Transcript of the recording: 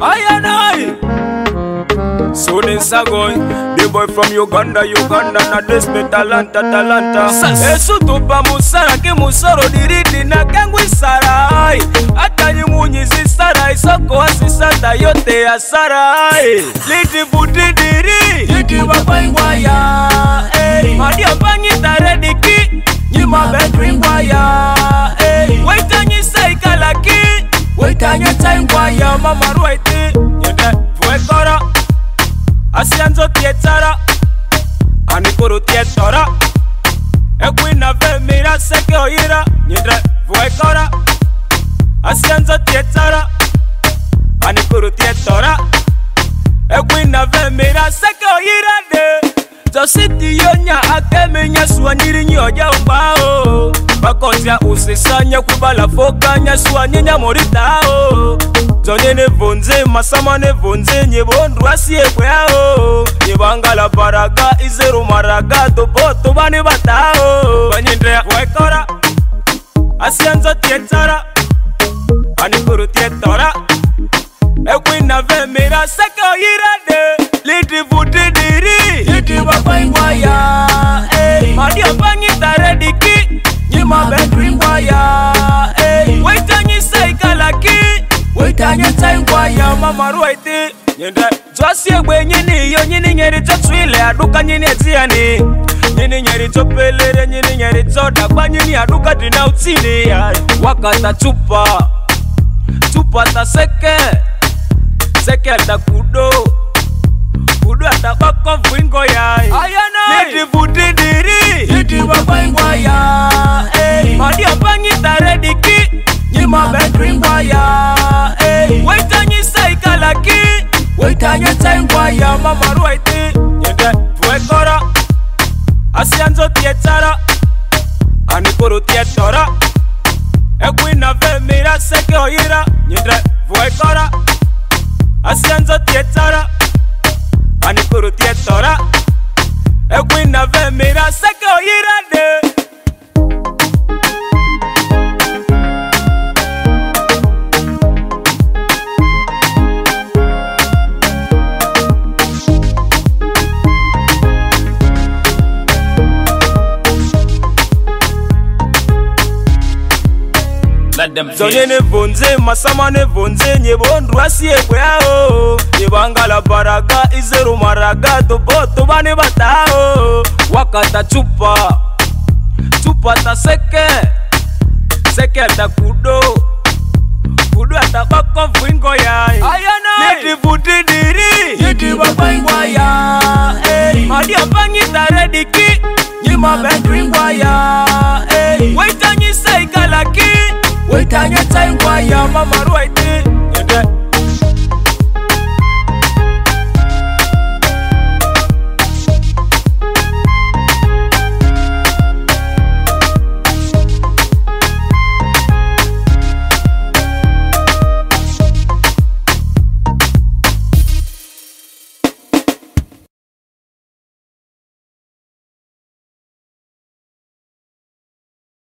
Ayanai Suni Sagoy, the boy from Uganda, na despe talanta. Esu tupa musara ki musoro diridi na kengwi sarai. Ata nyimunyi zisarai, soko asisata yote ya sarai. Liti buti diri, liti wapaingwaya. Madi apanyi tarediki, nyima bedringwaya. Waita nyisa ikalaki, waita nyeta ingwaya. Mama ruwaiti, nyede vuekora. Asianzo tietara, anikuru tietora. Ekwina ve mira seke oira, nyedre vuekora. Asianzo tietara, anikuru tietora. Ekwina ve mira seke oira de. Jositi yonya akeme nyasua nyiri nyoja umbao. Bakozia usisanya kubala foka nyasua nyinya moritao. Zonye vonze masama ne vonze nyebondu asiekwe yao. Nyebangala baraga izeru maraga doboto bani batao. Banyindrea vuekora, asianzo tietara, anikuru tietora. Ekwina ve mira seke oyirade. Liti vuti diri, liti wapaingwaya. Madi apanyi tarediki, nyima bedringwaya. Waita nyisa ikalaki, waita nyeta ingwaya. Mama ruwaiti, nyende Josie gwe nyini yo nyini nyeri chotuile aduka nyini etiani. Nyini nyeri chopelere nyini nyeri chodakwa nyini aduka dina utini. Wakata chupa, chupa ta seke, seke ata kudo. Kudu ata bako vuingo ya. Ayanai liti vuti diri, liti wapaingwaya. Madi apanyi tarediki, nyima bedringwaya. Waita nyisa ikalaki, waita nyeta ingwaya. Mama ruwaiti, nyende vuekora. Asianzo tietara, anikuru tietora. Ekwina ve mira seke oira, nyende vuekora. Asianzo tietara, anikuru tietora. Ekwina ve mira seke oira de. Zonye ne vonze masama ne vonze nyebondu asiekwe yao. Nyebangala baraga izeru maraga doboto bani batao. Wakata chupa, chupa ta seke, seke ata kudo. Kudu ata bako vuingo ya. Ayanai liti vuti diri, liti wapaingwaya. Madi apanyi tarediki, nyima bedringwaya. Waita nyisa ikalaki, waita nyeta ingwaya. Mama ruwaiti.